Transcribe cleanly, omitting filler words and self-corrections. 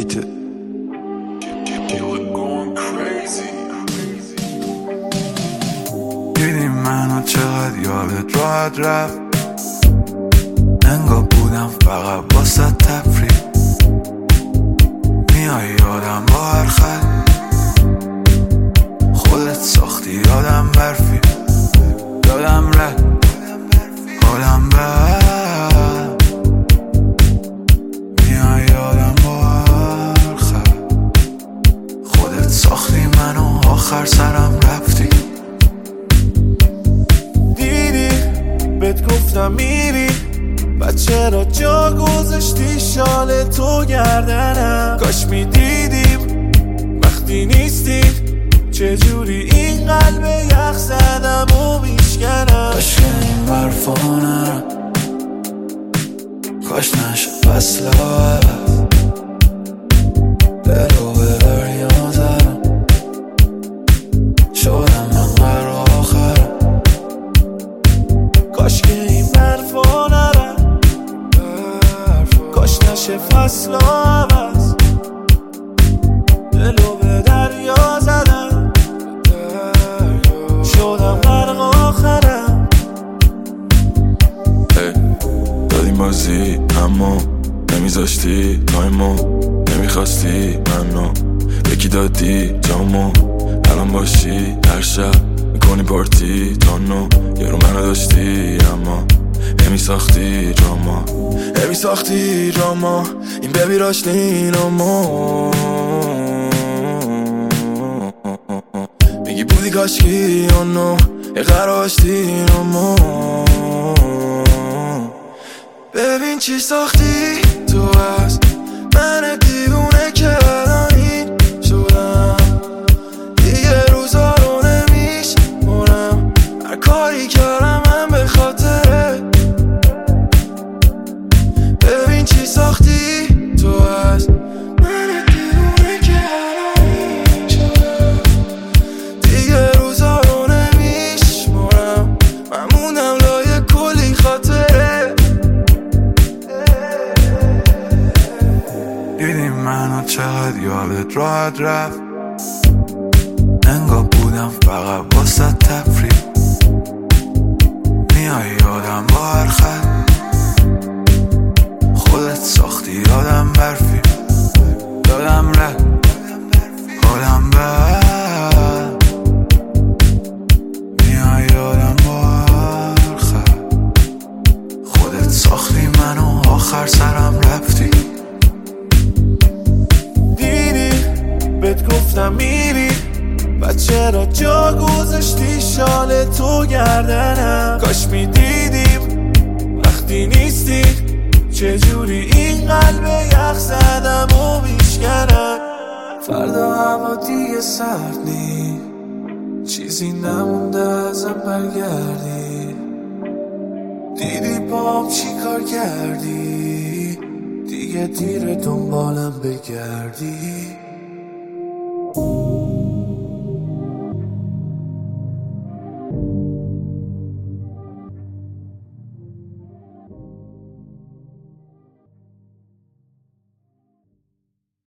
بیته دیدی منو چقدر یادت راحت رفت، انگار بودم فقط واسه تفریح. میای یادم با هر خط، خودت ساختی یادم برفی، یادم رفت حالم بد. میای یادم با هر خط، خودت ساختی منو آخر سرم رفتی. دیدی بهت گفتم میری، بعد چرا جا گذاشتی شال تو گردنم؟ کاش میدیدیم وقتی نیستی چجوری این قلب یخ زدم و میشکنم. کاش که این برفا نرم، کاش نشه فصل عوض، دلو به دریا زدم، شدم من قرار آخرم. کاش که این برفا نرم، کاش نشه فصل عوض، دلو به دریا زدم، شدم غرق آخرم. دادیم بازی اما نمیذاشتی تایمو، نمیخواستی منو یکی دادی جامو. الان باشی هر شب میکنی پارتی تانو، یه رو منو داشتی اما نمیساختی دراما، نمیساختی دراما. این ببی راشتین اما میگی بودی کاشکی اونو یه قراشتین اما. ببین چی ساختی تو از من دیوونه که الان این شدم، دیگه روزا رو نمیشمرم، هر کاری کردم من به خاطره. ببین چی ساختی تو از من دیوونه که الان این شدم، دیگه روزا رو نمیشمرم، من موندم لای کلی خاطره. دیدی منو چقدر یادت راحت رفت، انگار بودم فقط واسه تفریح. میای یادم با هر خط، خودت ساختی یادم برفی، یادم رفت حالم بد. میای یادم با هر خط، خودت ساختی منو آخر سرم رفتی. بهت گفتم میری، بعد چرا جا گذاشتی شال تو گردنم؟ کاش میدیدیم وقتی نیستی چجوری این قلب یخ زدم و میشکنم. فردا هوا دیگه سرد نی، چیزی نمونده ازم برگردی. دیدی پام چی کار کردی، دیگه دیر دنبالم بگردی.